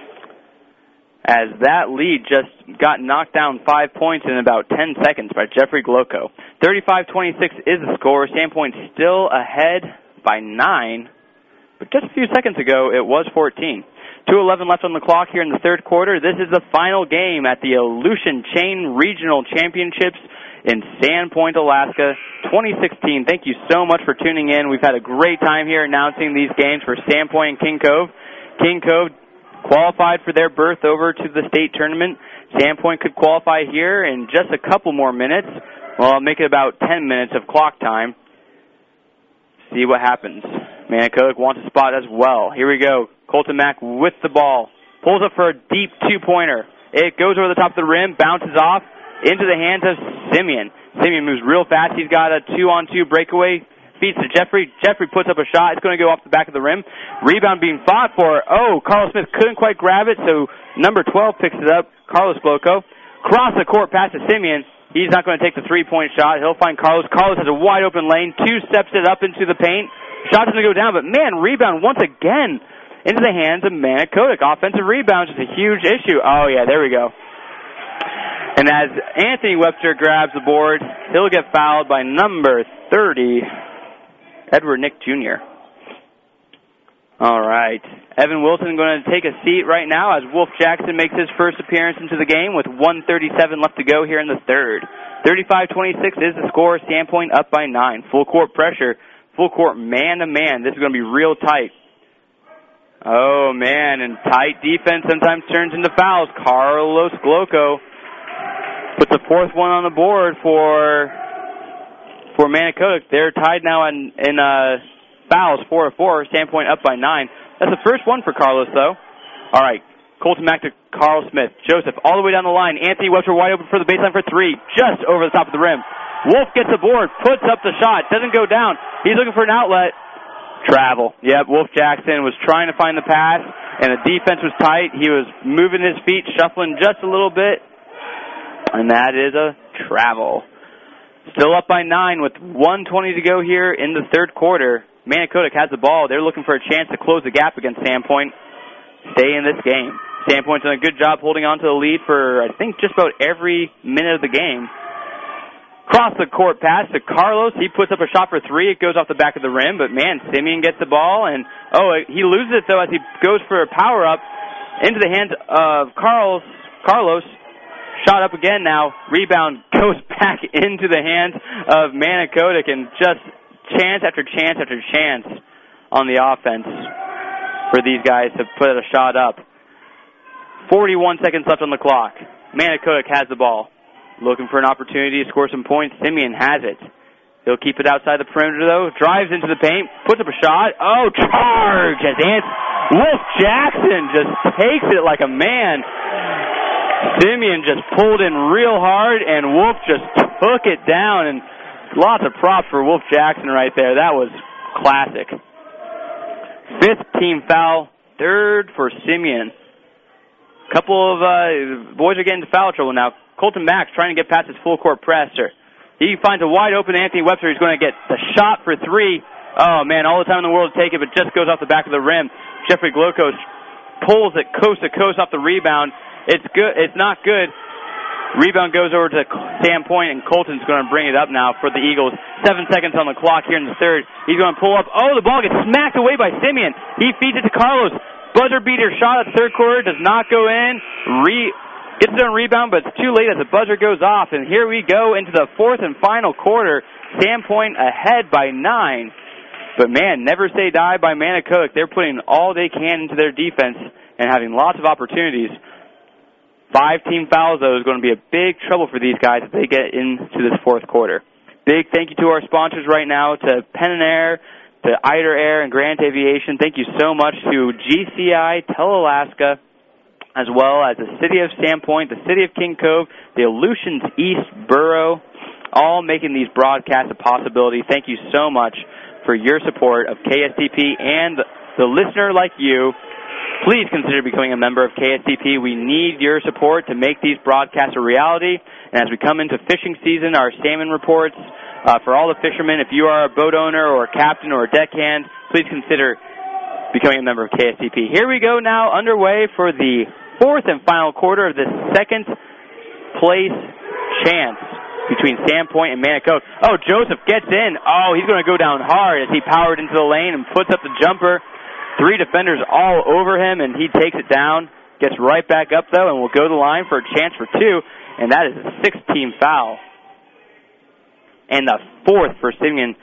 S1: as that lead just got knocked down 5 points in about 10 seconds by Jeffrey Gloco. 35-26 is the score. Sandpoint still ahead by 9, but just a few seconds ago it was 14. 2:11 left on the clock here in the third quarter. This is the final game at the Aleutian Chain Regional Championships in Sandpoint, Alaska, 2016. Thank you so much for tuning in. We've had a great time here announcing these games for Sandpoint and King Cove. King Cove qualified for their berth over to the state tournament. Sandpoint could qualify here in just a couple more minutes. Well, I'll make it about 10 minutes of clock time. See what happens. Manicoutic wants a spot as well. Here we go. Colton Mack with the ball. Pulls up for a deep two-pointer. It goes over the top of the rim, bounces off, into the hands of Simeon. Simeon moves real fast. He's got a 2-on-2 breakaway. Feeds to Jeffrey. Jeffrey puts up a shot. It's going to go off the back of the rim. Rebound being fought for. Oh, Carlos Smith couldn't quite grab it, so number 12 picks it up. Carlos Gloco. Cross the court pass to Simeon. He's not going to take the three-point shot. He'll find Carlos. Carlos has a wide-open lane. Two-steps it up into the paint. Shot doesn't go down, but, man, rebound once again into the hands of Manicoutic. Offensive rebounds is a huge issue. Oh, yeah, there we go. And as Anthony Webster grabs the board, he'll get fouled by number 30, Edward Nick Jr. All right. Evan Wilson going to take a seat right now as Wolf Jackson makes his first appearance into the game with 1:37 left to go here in the third. 35-26 is the score. Sandpoint up by 9. Full court pressure. Full court man-to-man. This is going to be real tight. Oh, man, and tight defense sometimes turns into fouls. Carlos Glocco puts the fourth one on the board for Manicota. They're tied now in fouls, 4-4. Sandpoint up by 9. That's the first one for Carlos, though. All right, Colton Mack to Carl Smith. Joseph all the way down the line. Anthony Webster wide open for the baseline for 3, just over the top of the rim. Wolf gets the board, puts up the shot, doesn't go down. He's looking for an outlet. Travel. Yep, Wolf Jackson was trying to find the pass, and the defense was tight. He was moving his feet, shuffling just a little bit, and that is a travel. Still up by 9 with 1:20 to go here in the third quarter. Manicota has the ball. They're looking for a chance to close the gap against Sandpoint. Stay in this game. Sandpoint's done a good job holding on to the lead for, I think, just about every minute of the game. Cross the court pass to Carlos. He puts up a shot for 3. It goes off the back of the rim, but, man, Simeon gets the ball, and, he loses it, though, as he goes for a power-up into the hands of Carlos. Shot up again now. Rebound goes back into the hands of Manicota, and just chance after chance after chance on the offense for these guys to put a shot up. 41 seconds left on the clock. Manicota has the ball. Looking for an opportunity to score some points. Simeon has it. He'll keep it outside the perimeter, though. Drives into the paint. Puts up a shot. Oh, charge! As Wolf Jackson just takes it like a man. Simeon just pulled in real hard, and Wolf just took it down. And lots of props for Wolf Jackson right there. That was classic. 5th team foul. 3rd for Simeon. Couple of boys are getting into foul trouble now. Colton Max trying to get past his full court presser. He finds a wide open Anthony Webster. He's going to get the shot for 3. Oh, man, all the time in the world to take it, but just goes off the back of the rim. Jeffrey Glocco pulls it coast to coast off the rebound. It's good. It's not good. Rebound goes over to Sandpoint, and Colton's going to bring it up now for the Eagles. 7 seconds on the clock here in the third. He's going to pull up. Oh, the ball gets smacked away by Simeon. He feeds it to Carlos. Buzzer beater shot at third quarter. Does not go in. Gets it on rebound, but it's too late as the buzzer goes off. And here we go into the fourth and final quarter. Sandpoint ahead by 9. But, man, never say die by Manicota. They're putting all they can into their defense and having lots of opportunities. 5 team fouls, though, is going to be a big trouble for these guys if they get into this fourth quarter. Big thank you to our sponsors right now, to Penn & Air, to Eider Air, and Grant Aviation. Thank you so much to GCI, Telalaska, as well as the City of Sandpoint, the City of King Cove, the Aleutians East Borough, all making these broadcasts a possibility. Thank you so much for your support of KSTP and the listener like you. Please consider becoming a member of KSTP. We need your support to make these broadcasts a reality. And as we come into fishing season, our salmon reports, for all the fishermen, if you are a boat owner or a captain or a deckhand, please consider becoming a member of KSTP. Here we go now, underway for the fourth and final quarter of this second place chance between Sandpoint and Manicota. Oh, Joseph gets in. Oh, he's going to go down hard as he powered into the lane and puts up the jumper. 3 defenders all over him, and he takes it down. Gets right back up, though, and will go to the line for a chance for 2, and that is a 6-team foul. And the 4th for Simeon.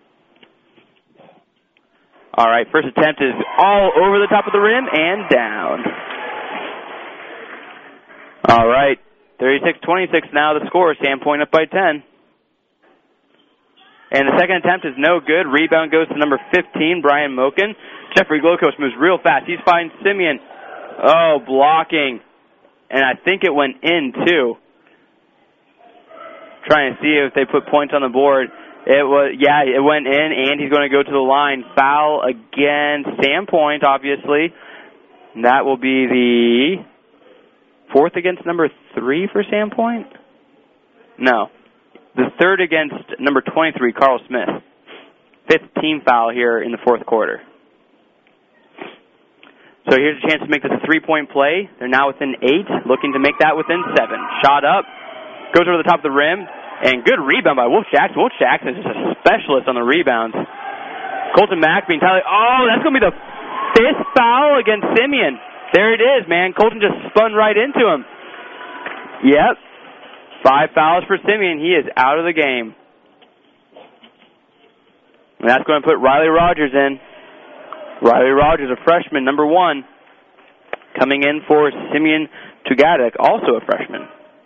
S1: All right, first attempt is all over the top of the rim and down. All right, 36-26 now the score. Sandpoint up by 10. And the second attempt is no good. Rebound goes to number 15, Brian Moken. Jeffrey Glocco moves real fast. He's finding Simeon. Oh, blocking. And I think it went in, too. Trying to see if they put points on the board. It went in, and he's going to go to the line. Foul against Sandpoint, obviously. And that will be the 4th against number 3 for Sandpoint? No. The 3rd against number 23, Carl Smith. 5th team foul here in the fourth quarter. So here's a chance to make this a 3-point play. They're now within 8, looking to make that within 7. Shot up, goes over the top of the rim, and good rebound by Wolf Jackson. Wolf Jackson is just a specialist on the rebounds. Colton Mack being Tyler. Oh, that's going to be the 5th foul against Simeon. There it is, man. Colton just spun right into him. Yep. 5 fouls for Simeon. He is out of the game. And that's going to put Riley Rogers in. Riley Rogers, a freshman, number 1, coming in for Simeon Tugatic, also a freshman.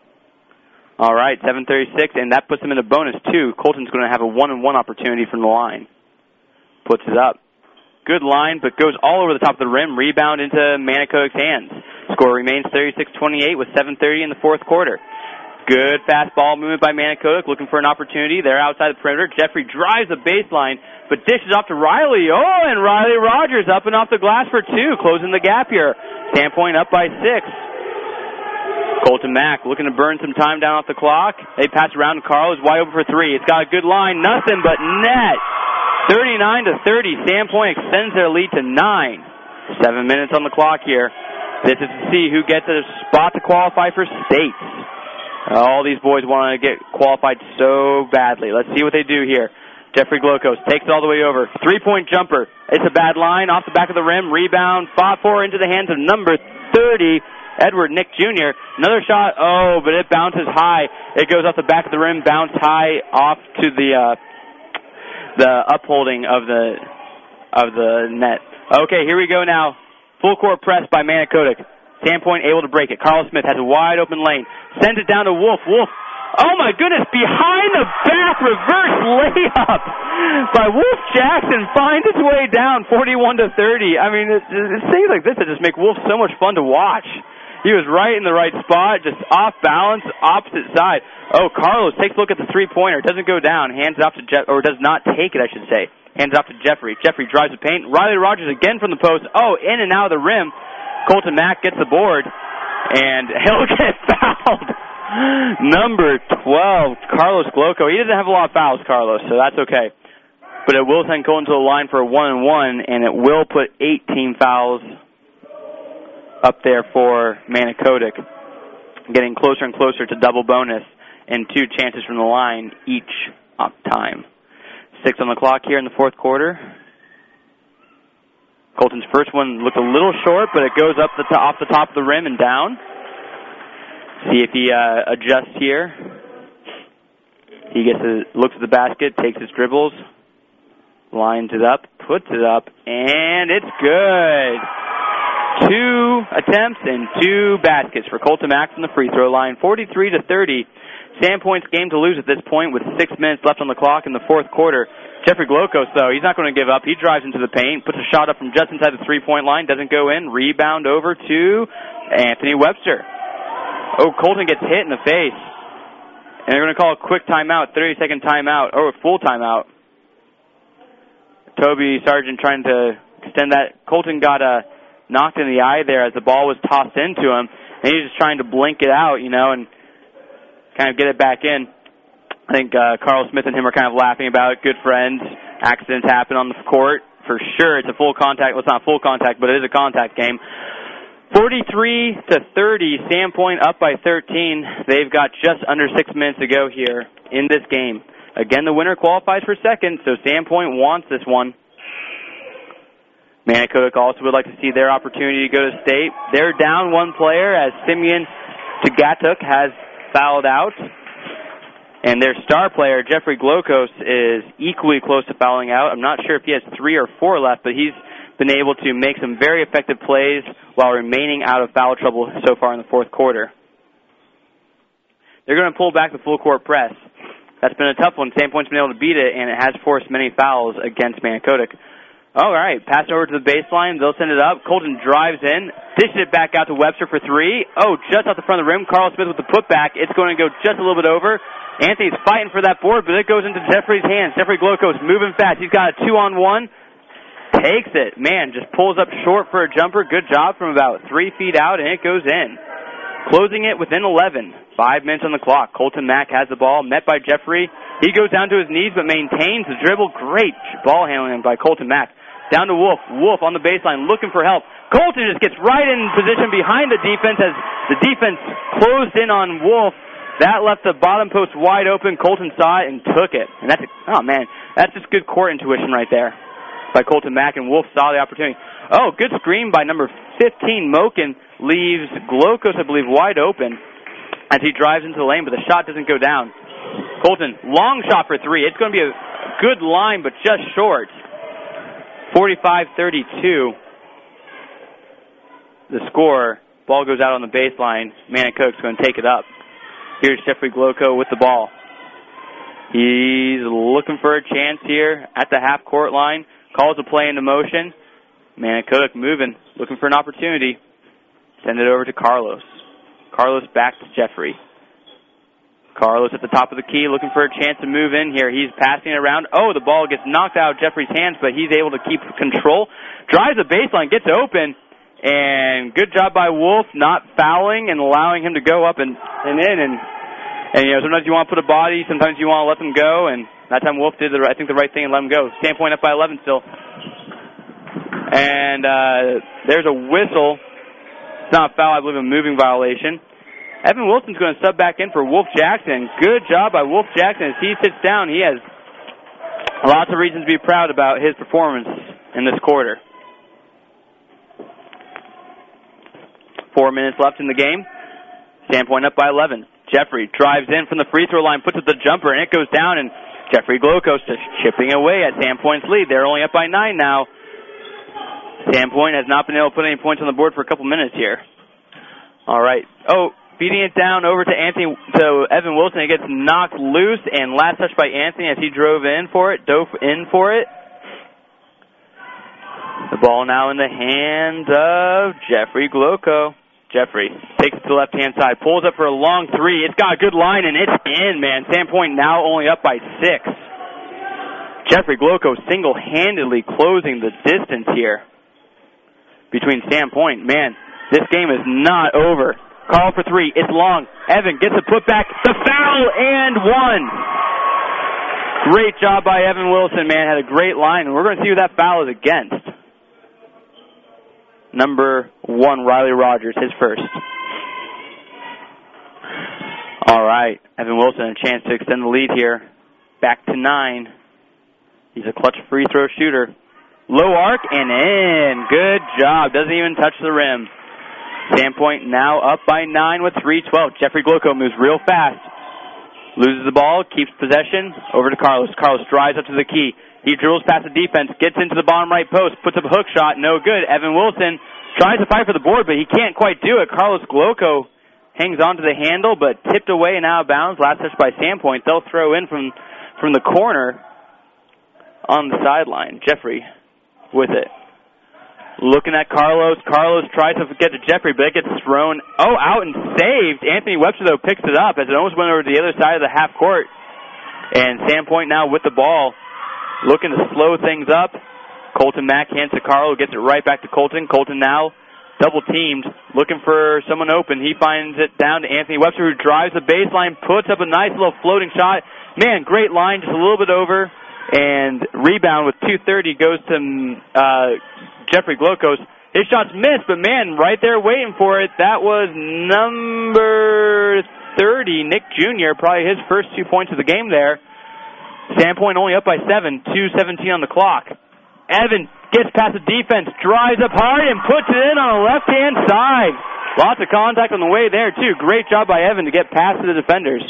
S1: All right, 7:36, and that puts him in a bonus, too. Colton's going to have a 1-on-1 opportunity from the line. Puts it up. Good line, but goes all over the top of the rim. Rebound into Manicodic's hands. Score remains 36-28 with 7:30 in the fourth quarter. Good fast ball movement by Manicodic, looking for an opportunity. They're outside the perimeter. Jeffrey drives the baseline, but dishes off to Riley. Oh, and Riley Rogers up and off the glass for 2, closing the gap here. Sandpoint up by 6. Colton Mack looking to burn some time down off the clock. They pass around to Carl, who's wide open for 3. It's got a good line, nothing but net. 39-30. Sandpoint extends their lead to 9. 7 minutes on the clock here. This is to see who gets a spot to qualify for states. All these boys want to get qualified so badly. Let's see what they do here. Jeffrey Glokos takes it all the way over. 3-point jumper. It's a bad line off the back of the rim. Rebound. Fought for into the hands of number 30, Edward Nick Jr. Another shot. Oh, but it bounces high. It goes off the back of the rim, bounced high off to the upholding of the net. Okay, here we go now. Full court press by Manicodic. Sandpoint able to break it. Carl Smith has a wide open lane. Sends it down to Wolf. Wolf. Oh my goodness, behind the back reverse layup by Wolf Jackson finds its way down 41-30. I mean, it's things like this that just make Wolf so much fun to watch. He was right in the right spot, just off balance, opposite side. Oh, Carlos takes a look at the three-pointer. Doesn't go down. Hands it off to Jeff, or does not take it, I should say. Hands it off to Jeffrey. Jeffrey drives the paint. Riley Rogers again from the post. Oh, in and out of the rim. Colton Mack gets the board, and he'll get fouled. Number 12, Carlos Gloko. He doesn't have a lot of fouls, Carlos, so that's okay. But it will send Colton to the line for a 1-and-1, and it will put 18 fouls up there for Manicodic, getting closer and closer to double bonus and 2 chances from the line each time. 6 on the clock here in the fourth quarter. Colton's first one looked a little short, but it goes up off the top of the rim and down. See if he adjusts here. He looks at the basket, takes his dribbles, lines it up, puts it up, and it's good. 2 attempts and 2 baskets for Colton Mack from the free throw line. 43-30. Sandpoint's game to lose at this point with 6 minutes left on the clock in the fourth quarter. Jeffrey Glokos, though, he's not going to give up. He drives into the paint, puts a shot up from just inside the three-point line, doesn't go in. Rebound over to Anthony Webster. Oh, Colton gets hit in the face. And they're going to call a quick timeout, 30-second timeout, or a full timeout. Toby Sargent trying to extend that. Colton got knocked in the eye there as the ball was tossed into him, and he's just trying to blink it out, and kind of get it back in. I think Carl Smith and him are kind of laughing about it. Good friends. Accidents happen on the court. For sure, it's a full contact. Well, it's not full contact, but it is a contact game. 43-30, Sandpoint up by 13. They've got just under 6 minutes to go here in this game. Again, the winner qualifies for second, so Sandpoint wants this one. Manicodic also would like to see their opportunity to go to state. They're down 1 player as Simeon Tagatuk has fouled out. And their star player, Jeffrey Glokos, is equally close to fouling out. I'm not sure if he has 3 or 4 left, but he's been able to make some very effective plays while remaining out of foul trouble so far in the fourth quarter. They're going to pull back the full court press. That's been a tough one. Sandpoint's been able to beat it, and it has forced many fouls against Manicodic. All right, pass over to the baseline. They'll send it up. Colton drives in, dishes it back out to Webster for 3. Oh, just off the front of the rim. Carl Smith with the putback. It's going to go just a little bit over. Anthony's fighting for that board, but it goes into Jeffrey's hands. Jeffrey Glokos moving fast. He's got a 2-on-1. Takes it. Man, just pulls up short for a jumper. Good job from about 3 feet out, and it goes in. Closing it within 11. 5 minutes on the clock. Colton Mack has the ball, met by Jeffrey. He goes down to his knees, but maintains the dribble. Great ball handling by Colton Mack. Down to Wolf. Wolf on the baseline looking for help. Colton just gets right in position behind the defense as the defense closed in on Wolf. That left the bottom post wide open. Colton saw it and took it. And that's just good court intuition right there. by Colton Mack, and Wolf saw the opportunity. Oh, good screen by number 15, Moken, leaves Glokos, I believe, wide open as he drives into the lane, but the shot doesn't go down. Colton, long shot for three. It's going to be a good line, but just short. 45-32. The score. Ball goes out on the baseline. Manicok's going to take it up. Here's Jeffrey Gloko with the ball. He's looking for a chance here at the half-court line. Calls the play into motion. Manicok moving, looking for an opportunity. Send it over to Carlos. Carlos back to Jeffrey. Carlos at the top of the key, looking for a chance to move in here. He's passing it around. Oh, the ball gets knocked out of Jeffrey's hands, but he's able to keep control. Drives the baseline, gets open, and good job by Wolf not fouling and allowing him to go up and in. And you know, sometimes you want to put a body, sometimes you want to let them go, and that time Wolf did, the right thing and let him go. Sandpoint up by 11 still. And there's a whistle. It's not a foul, I believe, a moving violation. Evan Wilson's going to sub back in for Wolf Jackson. Good job by Wolf Jackson. As he sits down, he has lots of reasons to be proud about his performance in this quarter. 4 minutes left in the game. Sandpoint up by 11. Jeffrey drives in from the free throw line, puts up the jumper, and it goes down, and Jeffrey Glokos just chipping away at Sandpoint's lead. They're only up by 9 now. Sandpoint has not been able to put any points on the board for a couple minutes here. All right. Oh, feeding it down over to Evan Wilson. It gets knocked loose, and last touch by Anthony as he dove in for it. The ball now in the hands of Jeffrey Gloko. Jeffrey takes it to the left-hand side, pulls up for a long three. It's got a good line, and it's in, man. Sandpoint now only up by 6. Jeffrey Gloko single-handedly closing the distance here between Sandpoint. Man, this game is not over. Call for three. It's long. Evan gets a putback. The foul and one. Great job by Evan Wilson, man. Had a great line, and we're going to see who that foul is against. Number 1, Riley Rogers, his first. All right. Evan Wilson, a chance to extend the lead here. Back to 9. He's a clutch free throw shooter. Low arc and in. Good job. Doesn't even touch the rim. Sandpoint now up by 9 with 3:12. Jeffrey Gloko moves real fast. Loses the ball, keeps possession. Over to Carlos. Carlos drives up to the key. He drills past the defense, gets into the bottom right post, puts up a hook shot, no good. Evan Wilson tries to fight for the board, but he can't quite do it. Carlos Gloko hangs onto the handle, but tipped away and out of bounds. Last touch by Sandpoint. They'll throw in from the corner on the sideline. Jeffrey with it. Looking at Carlos. Carlos tries to get to Jeffrey, but it gets thrown out and saved. Anthony Webster, though, picks it up as it almost went over to the other side of the half court. And Sandpoint now with the ball, looking to slow things up. Colton Mack hands to Carlo, gets it right back to Colton. Colton now double-teamed, looking for someone open. He finds it down to Anthony Webster, who drives the baseline, puts up a nice little floating shot. Man, great line, just a little bit over. And rebound with 2:30 goes to Jeffrey Glokos. His shot's missed, but man, right there waiting for it. That was number 30, Nick Jr., probably his first 2 points of the game there. Sandpoint only up by 7, 2:17 on the clock. Evan gets past the defense, drives up hard, and puts it in on the left-hand side. Lots of contact on the way there, too. Great job by Evan to get past the defenders.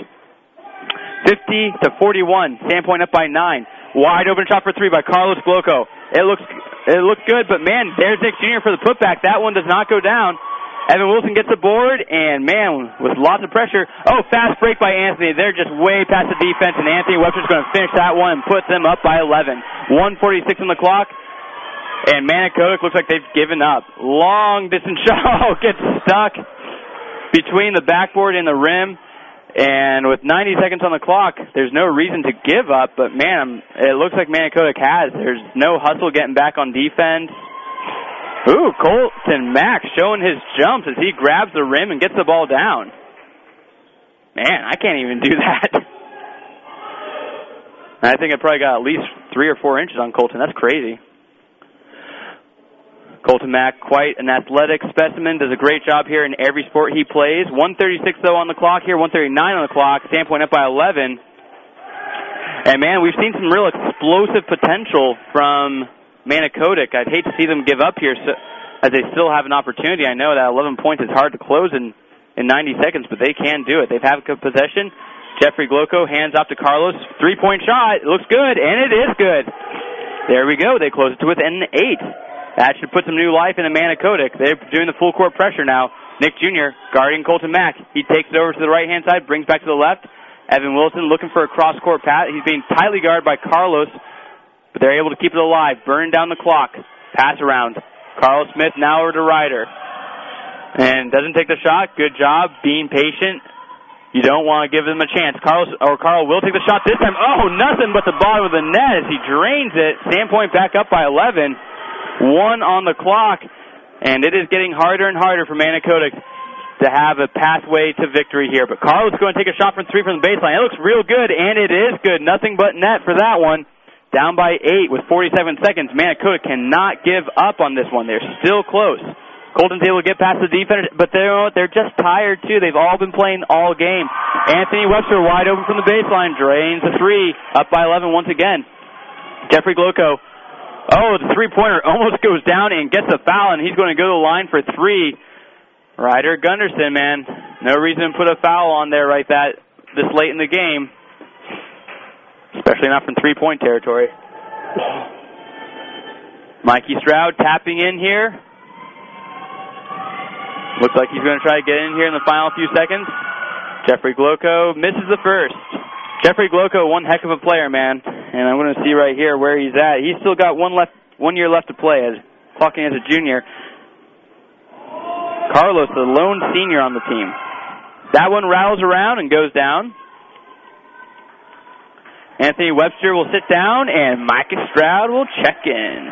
S1: 50-41. Sandpoint up by 9. Wide open shot for three by Carlos Gloko. It looks good, but man, there's Nick Jr. for the putback. That one does not go down. Evan Wilson gets the board, and man, with lots of pressure. Oh, fast break by Anthony. They're just way past the defense, and Anthony Webster's going to finish that one and put them up by 11. 1:46 on the clock, and Manicok looks like they've given up. Long distance shot gets stuck between the backboard and the rim. And with 90 seconds on the clock, there's no reason to give up. But, man, it looks like Manicok has. There's no hustle getting back on defense. Ooh, Colton Mack showing his jumps as he grabs the rim and gets the ball down. Man, I can't even do that. I think I probably got at least 3 or 4 inches on Colton. That's crazy. Colton Mack, quite an athletic specimen, does a great job here in every sport he plays. 1:36, though, on the clock here, 1:39 on the clock. Sandpoint up by 11. And, man, we've seen some real explosive potential from Manicodic. I'd hate to see them give up here as they still have an opportunity. I know that 11 points is hard to close in 90 seconds, but they can do it. They've had good possession. Jeffrey Gloco hands off to Carlos. 3-point shot. It looks good, and it is good. There we go. They close it to within 8. That should put some new life into Manicodic. They're doing the full court pressure now. Nick Jr. guarding Colton Mack. He takes it over to the right-hand side, brings back to the left. Evan Wilson looking for a cross-court pass. He's being tightly guarded by Carlos, but they're able to keep it alive, burning down the clock. Pass around. Carl Smith now over to Ryder. And doesn't take the shot. Good job being patient. You don't want to give them a chance. Carl will take the shot this time. Oh, nothing but the bottom of the net as he drains it. Sandpoint back up by 11. 1 on the clock. And it is getting harder and harder for Manicodic to have a pathway to victory here. But Carlos is going to take a shot from 3 from the baseline. It looks real good, and it is good. Nothing but net for that one. Down by 8 with 47 seconds. Manicodic cannot give up on this one. They're still close. Colton's able to get past the defender, but they're just tired, too. They've all been playing all game. Anthony Webster wide open from the baseline. Drains the 3. Up by 11 once again. Jeffrey Gloco. Oh, the three-pointer almost goes down and gets a foul, and he's going to go to the line for 3. Ryder Gunderson, man. No reason to put a foul on there this late in the game. Especially not from 3-point territory. Mikey Stroud tapping in here. Looks like he's going to try to get in here in the final few seconds. Jeffrey Gloco misses the first. Jeffrey Gloco, one heck of a player, man. And I'm going to see right here where he's at. He's still got 1 year left to play, clocking as a junior. Carlos, the lone senior on the team. That one rattles around and goes down. Anthony Webster will sit down, and Mikey Stroud will check in.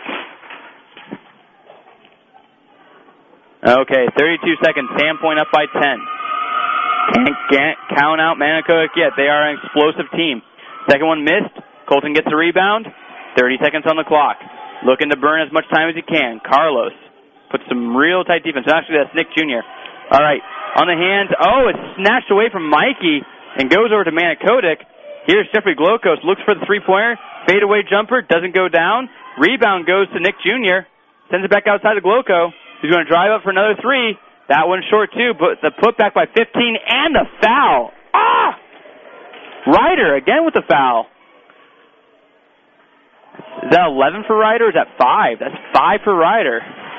S1: Okay, 32 seconds. Sandpoint up by 10. Can't count out Manicodic yet. They are an explosive team. Second one missed. Colton gets a rebound. 30 seconds on the clock. Looking to burn as much time as he can. Carlos puts some real tight defense. Actually, that's Nick Jr. All right, on the hands. Oh, it's snatched away from Mikey and goes over to Manicodic. Here's Jeffrey Glocos. Looks for the three-pointer. Fadeaway jumper. Doesn't go down. Rebound goes to Nick Jr. Sends it back outside of Gloco. He's going to drive up for another 3. That one's short, too, but the putback by 15 and the foul. Ah! Ryder again with the foul. Is that 11 for Ryder or is that 5? That's 5 for Ryder.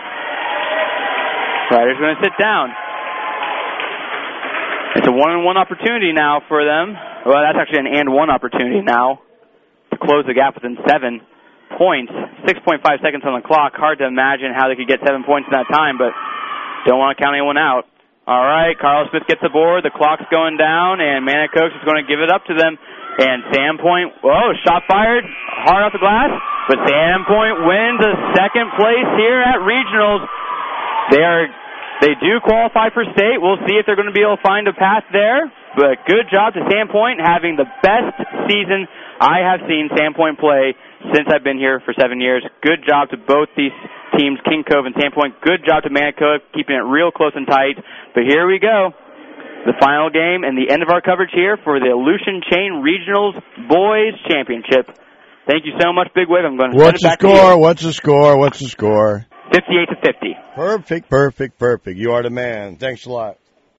S1: Ryder's going to sit down. It's a 1-on-1 opportunity now for them. Well, that's actually an and-1 opportunity now to close the gap within 7 points. 6.5 seconds on the clock. Hard to imagine how they could get 7 points in that time, but don't want to count anyone out. All right, Carlos Smith gets the board. The clock's going down, and Manicodic is going to give it up to them. And Sandpoint, shot fired hard off the glass, but Sandpoint wins a second place here at regionals. They do qualify for state. We'll see if they're going to be able to find a path there. But good job to Sandpoint, having the best season I have seen Sandpoint play since I've been here for 7 years. Good job to both these teams, King Cove and Sandpoint. Good job to Manicodic, keeping it real close and tight. But here we go. The final game and the end of our coverage here for the Aleutian Chain Regionals Boys Championship. Thank you so much, Big Wave. I'm going to send it back to you.
S3: What's the score?
S1: 58-50.
S3: Perfect. You are the man. Thanks a lot.